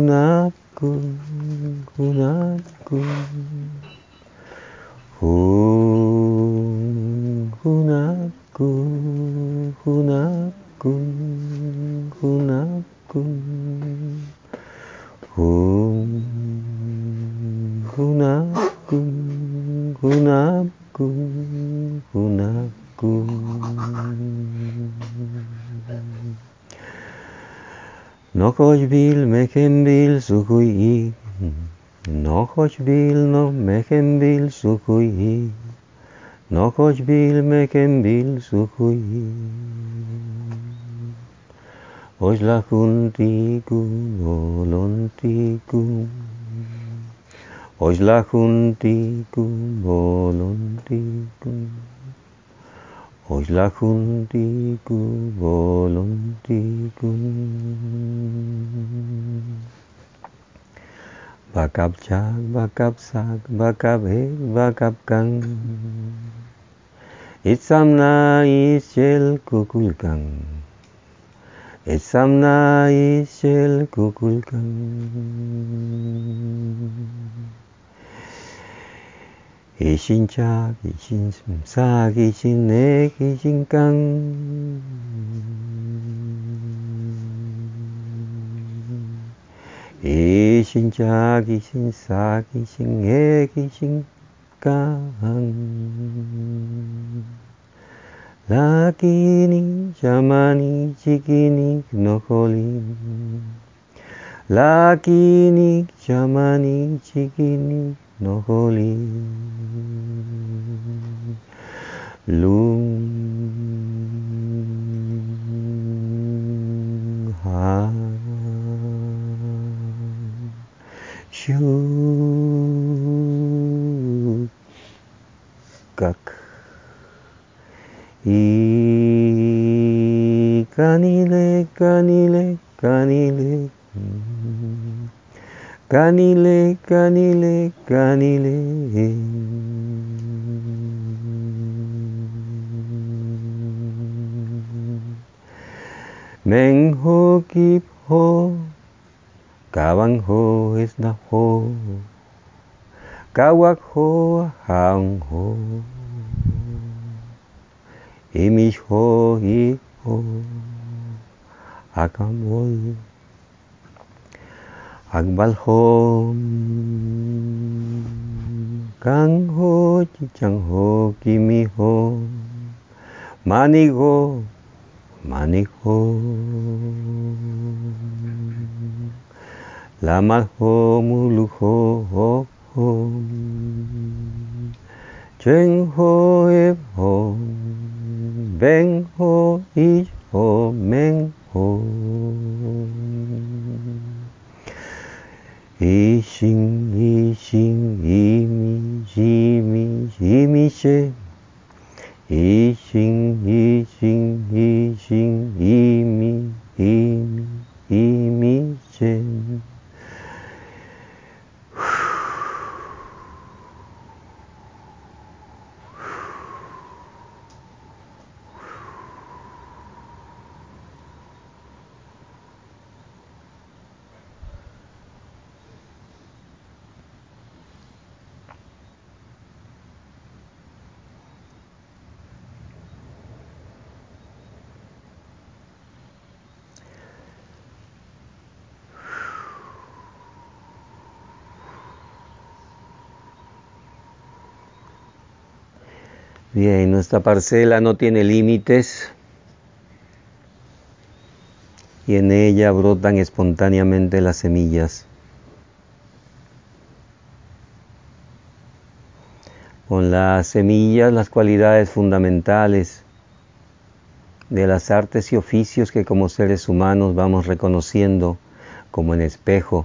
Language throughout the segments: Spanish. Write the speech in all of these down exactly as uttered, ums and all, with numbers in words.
hunapku, hunapku, hun, hunapku, hunapku, hunapku, hun, hunapku, hunapku, hunapku. No bil meken sukui, no bil no meken bil sukui, no bil meken bil sukui. Ois la juntiku, volontiku, ois la juntiku, volontiku, ois la juntiku, volontiku. Bakap chak, bakap sak, bakap he, bakap kang. Itsamna isyel kukulkang, itsamna isyel kukulkang. Ishin chak, ishin sak, ishin ek, ishin kang. Ishin chak, ishin sak, ishin ek, ishin kang. Lakini, shamani, chikini, nokoli. Lakini, shamani, chikini, nokoli. Lung ha shu kak i kanile kanile kanile kanile kanile kanile Mengho kip ho, kawang ho is na ho, kawak ho hang ho, imish ho ik ho, akamol, agbal ho, kang ho, chichang ho, kimi ho, manig ho, manig ho, lamal ho, muluk ho, ho, ho, cheng ho, ep ho, beng ho, ish ho, meng ho, ishing, ishing, imi, jimi, jimi she, ishing, ishing, ishing, imi, imi, imi she. Bien, nuestra parcela no tiene límites y en ella brotan espontáneamente las semillas. Con las semillas, las cualidades fundamentales de las artes y oficios que como seres humanos vamos reconociendo como en espejo.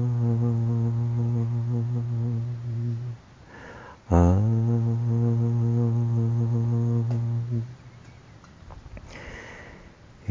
Ah, ah, ah.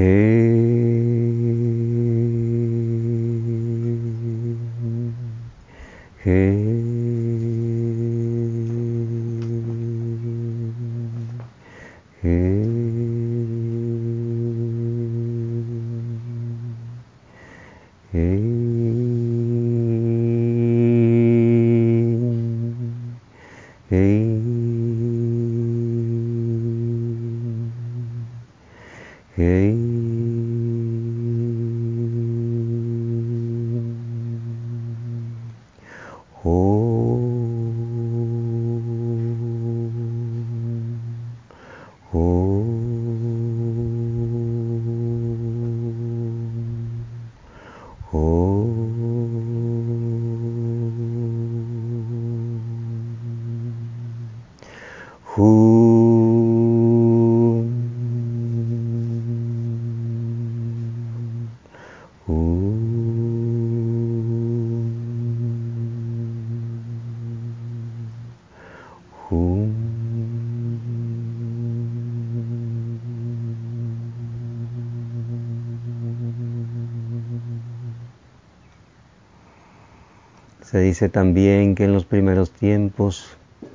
Se dice también que en los primeros tiempos,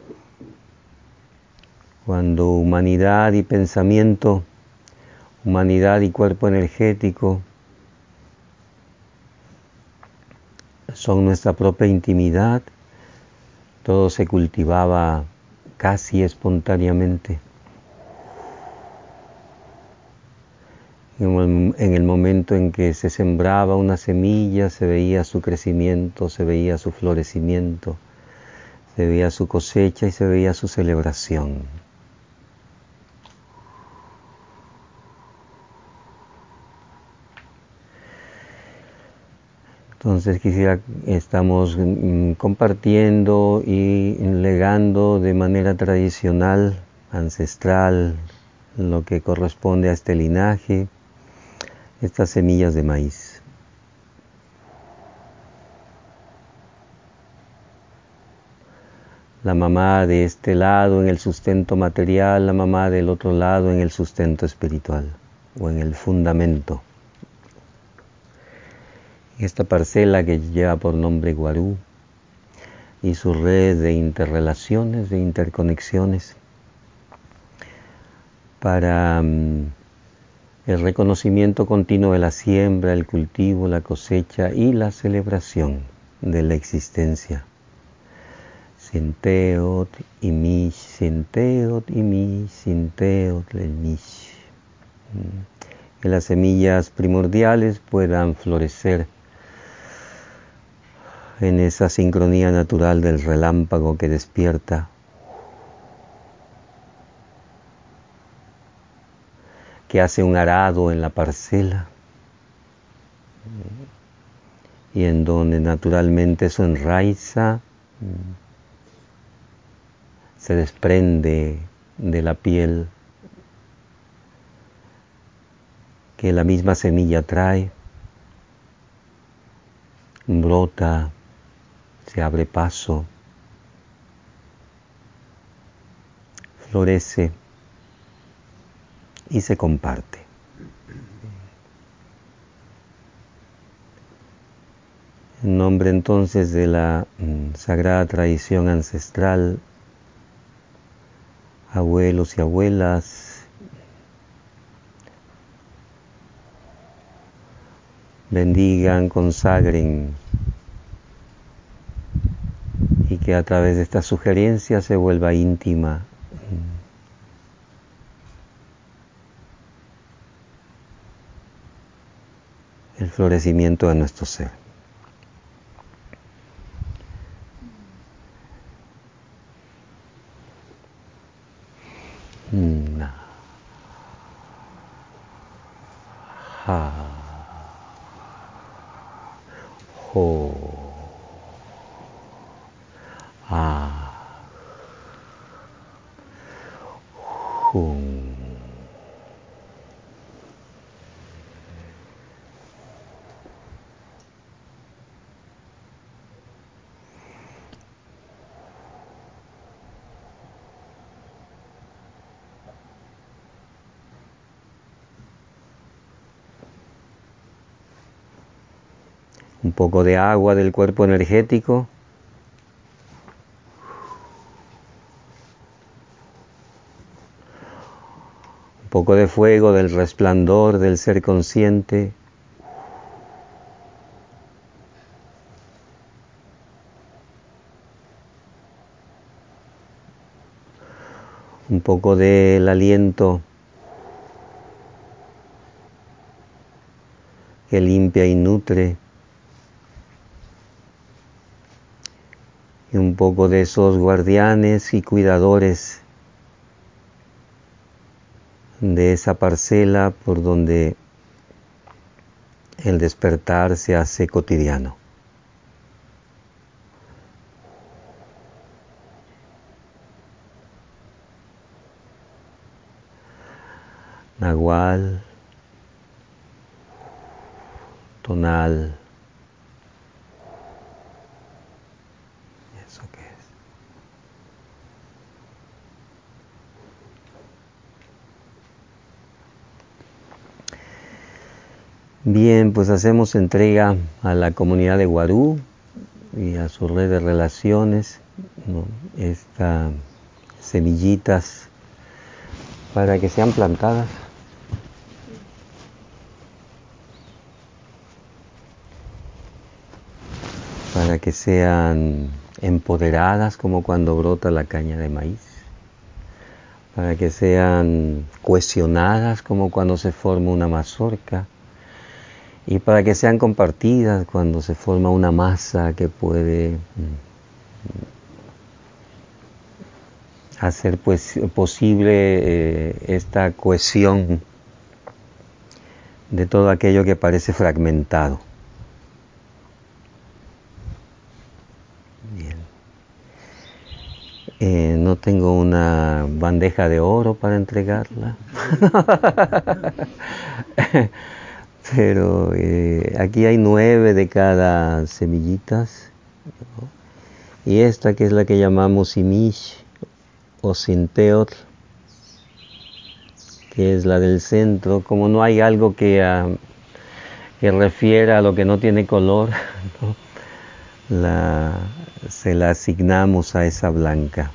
cuando humanidad y pensamiento, humanidad y cuerpo energético son nuestra propia intimidad, todo se cultivaba casi espontáneamente. En el momento en que se sembraba una semilla, se veía su crecimiento, se veía su florecimiento, se veía su cosecha y se veía su celebración. Entonces quisiera, estamos compartiendo y legando de manera tradicional, ancestral, lo que corresponde a este linaje, estas semillas de maíz. La mamá de este lado en el sustento material, la mamá del otro lado en el sustento espiritual o en el fundamento. Esta parcela que lleva por nombre Guarú y su red de interrelaciones, de interconexiones para um, el reconocimiento continuo de la siembra, el cultivo, la cosecha y la celebración de la existencia. Sinteot y mish, sinteot y mish, sinteot el mish. Que las semillas primordiales puedan florecer en esa sincronía natural del relámpago que despierta, que hace un arado en la parcela y en donde naturalmente eso enraiza, se desprende de la piel que la misma semilla trae, brota, se abre paso, florece y se comparte. En nombre entonces de la mm, sagrada tradición ancestral, abuelos y abuelas, bendigan, consagren y que a través de esta sugerencia se vuelva íntima el florecimiento de nuestro ser. Na. Ha. Ho. Ah. Hum. Un poco de agua del cuerpo energético. Un poco de fuego del resplandor del ser consciente. Un poco del aliento que limpia y nutre. Y un poco de esos guardianes y cuidadores de esa parcela por donde el despertar se hace cotidiano. Nahual, tonal, ¿eso qué es? Bien, pues hacemos entrega a la comunidad de Guarú y a su red de relaciones, ¿no? Estas semillitas para que sean plantadas. Para que sean empoderadas como cuando brota la caña de maíz, para que sean cohesionadas como cuando se forma una mazorca y para que sean compartidas cuando se forma una masa que puede hacer pues posible eh, esta cohesión de todo aquello que parece fragmentado. Bien. Eh, no tengo una bandeja de oro para entregarla, pero eh, aquí hay nueve de cada semillitas, ¿no? Y esta que es la que llamamos Simish o Sinteotl, que es la del centro, como no hay algo que, uh, que refiera a lo que no tiene color, ¿no? La, se la asignamos a esa blanca.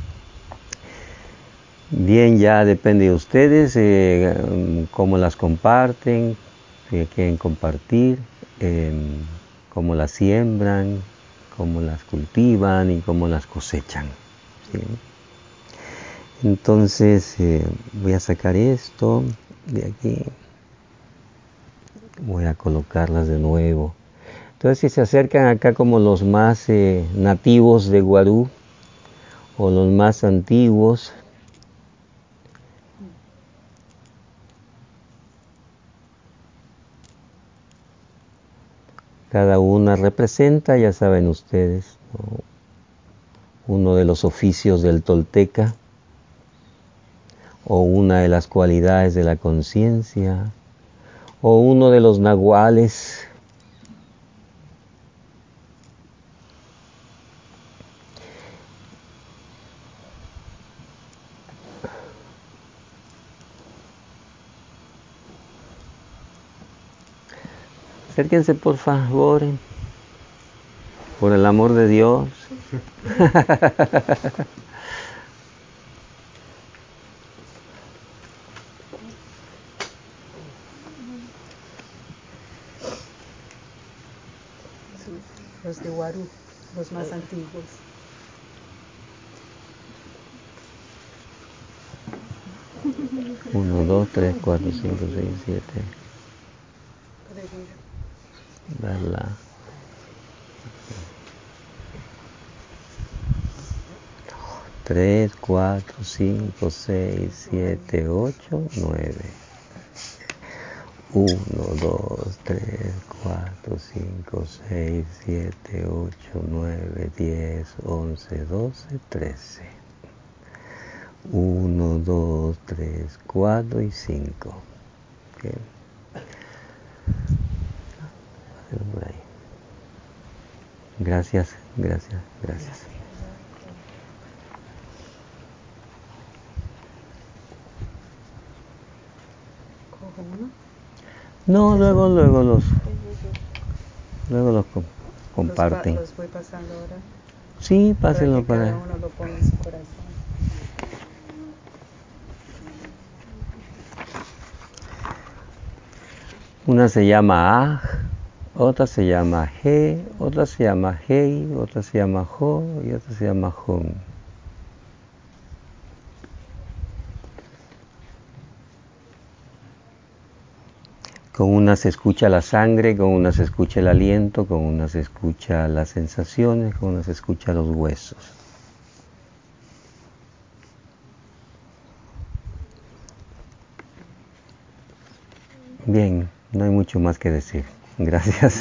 Bien, ya depende de ustedes eh, cómo las comparten, si quieren compartir, eh, cómo las siembran, cómo las cultivan y cómo las cosechan, ¿sí? Entonces eh, voy a sacar esto de aquí, voy a colocarlas de nuevo. Entonces si se acercan acá como los más eh, nativos de Guarú o los más antiguos, cada una representa, ya saben ustedes, ¿no?, uno de los oficios del tolteca o una de las cualidades de la conciencia o uno de los nahuales. Acérquense por favor, por el amor de Dios. Los de Guarú, los más antiguos. Uno, dos, tres, cuatro, cinco, seis, siete. Verla. Tres, cuatro, cinco, seis, siete, ocho, nueve. Uno, dos, tres, cuatro, cinco, seis, siete, ocho, nueve, diez, once, doce, trece. Uno, dos, tres, cuatro y cinco. Okay. Por ahí. Gracias, gracias, gracias. ¿Cojo uno? No, luego, luego los... luego los co- comparten. Los, pa- los voy pasando ahora. Sí, pásenlo para que para... cada uno lo ponga en su corazón. Una se llama Aj, otra se llama He, otra se llama Hei, otra se llama Jo y otra se llama Jun. Con una se escucha la sangre, con una se escucha el aliento, con una se escucha las sensaciones, con una se escucha los huesos. Bien, no hay mucho más que decir. Gracias.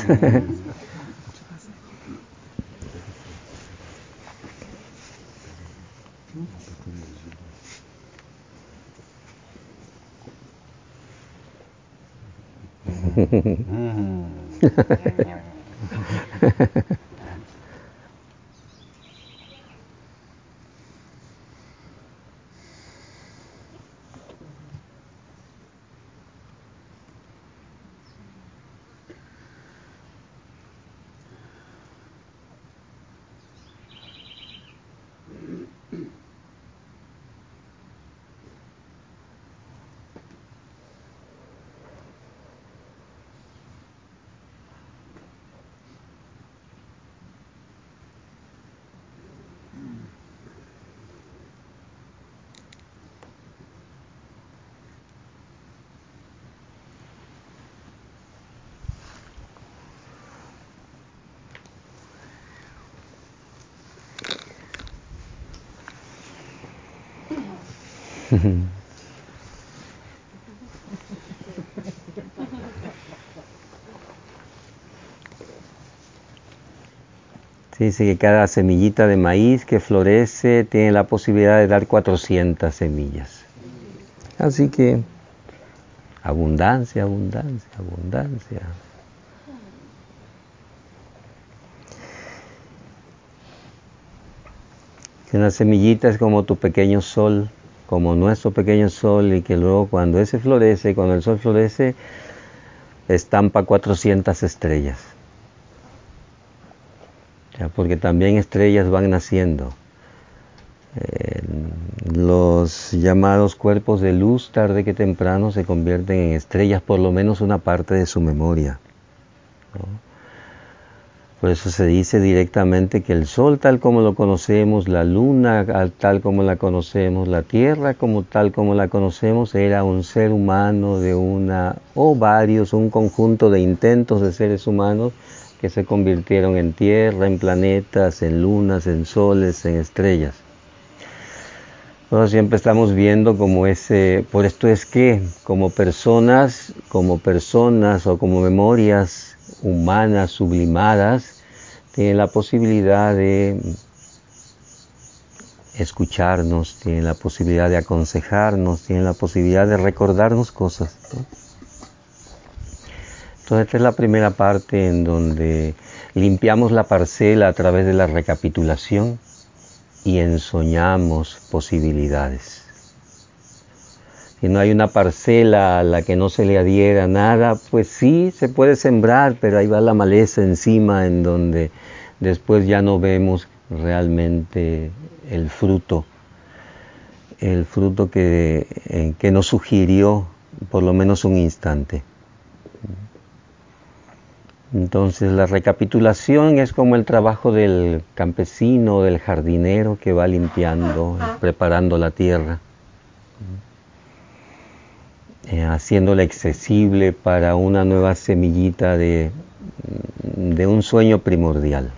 Se dice que cada semillita de maíz que florece tiene la posibilidad de dar cuatrocientas semillas. Así que abundancia, abundancia, abundancia. Que una semillita es como tu pequeño sol, como nuestro pequeño sol, y que luego cuando ese florece, cuando el sol florece, estampa cuatrocientas estrellas. Ya, porque también estrellas van naciendo. Eh, los llamados cuerpos de luz, tarde que temprano, se convierten en estrellas, por lo menos una parte de su memoria, ¿no? Por eso se dice directamente que el sol tal como lo conocemos, la luna tal como la conocemos, la tierra como tal como la conocemos, era un ser humano de una, o varios, un conjunto de intentos de seres humanos que se convirtieron en tierra, en planetas, en lunas, en soles, en estrellas. Nosotros siempre estamos viendo como ese, por esto es que como personas, como personas o como memorias humanas sublimadas, tienen la posibilidad de escucharnos, tienen la posibilidad de aconsejarnos, tienen la posibilidad de recordarnos cosas, ¿no? Entonces esta es la primera parte en donde limpiamos la parcela a través de la recapitulación y ensoñamos posibilidades. Si no hay una parcela a la que no se le adhiera nada, pues sí, se puede sembrar, pero ahí va la maleza encima en donde después ya no vemos realmente el fruto, el fruto que, eh, que nos sugirió por lo menos un instante. Entonces la recapitulación es como el trabajo del campesino, del jardinero que va limpiando, preparando la tierra, eh, haciéndola accesible para una nueva semillita de, de un sueño primordial.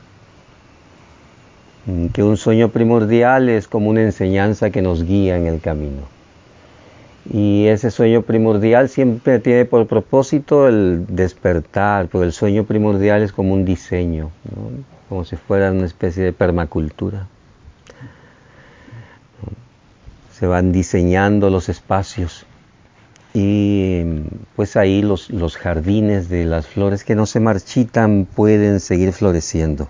Que un sueño primordial es como una enseñanza que nos guía en el camino. Y ese sueño primordial siempre tiene por propósito el despertar, porque el sueño primordial es como un diseño, ¿no? Como si fuera una especie de permacultura. Se van diseñando los espacios y pues ahí los, los jardines de las flores que no se marchitan pueden seguir floreciendo.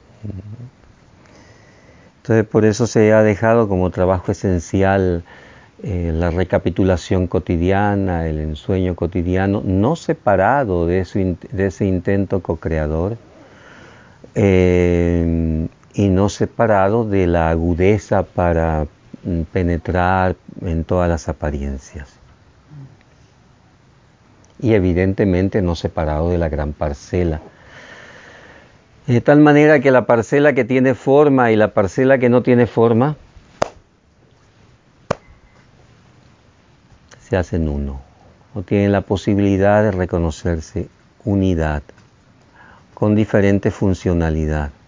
Entonces por eso se ha dejado como trabajo esencial eh, la recapitulación cotidiana, el ensueño cotidiano, no separado de, su, de ese intento co-creador, eh, y no separado de la agudeza para penetrar en todas las apariencias. Y evidentemente no separado de la gran parcela. De tal manera que la parcela que tiene forma y la parcela que no tiene forma se hacen uno, o tienen la posibilidad de reconocerse unidad, con diferente funcionalidad.